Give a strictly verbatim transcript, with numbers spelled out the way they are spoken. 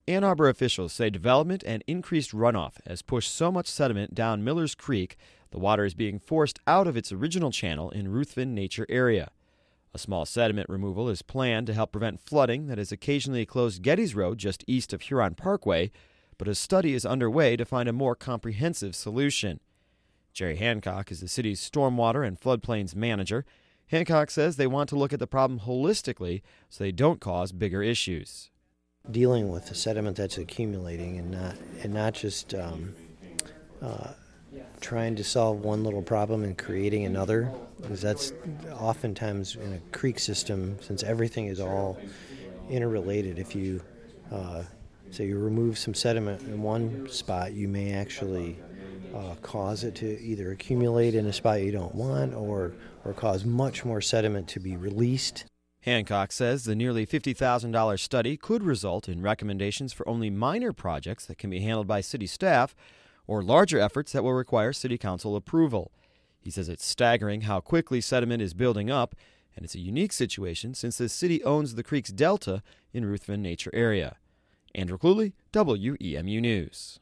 Ann Arbor officials say development and increased runoff has pushed so much sediment down Millers Creek, the water is being forced out of its original channel in Ruthven Nature Area. A small sediment removal is planned to help prevent flooding that has occasionally closed Geddes Road just east of Huron Parkway, but a study is underway to find a more comprehensive solution. Jerry Hancock is the city's stormwater and floodplains manager. Hancock says they want to look at the problem holistically so they don't cause bigger issues. Dealing with the sediment that's accumulating and not and not just um, uh, trying to solve one little problem and creating another, because that's oftentimes in a creek system, since everything is all interrelated. If you uh, say you remove some sediment in one spot, you may actually uh, cause it to either accumulate in a spot you don't want or or cause much more sediment to be released. Hancock says the nearly fifty thousand dollars study could result in recommendations for only minor projects that can be handled by city staff or larger efforts that will require city council approval. He says it's staggering how quickly sediment is building up, and it's a unique situation since the city owns the creek's delta in Ruthven Nature Area. Andrew Cluley, W E M U News.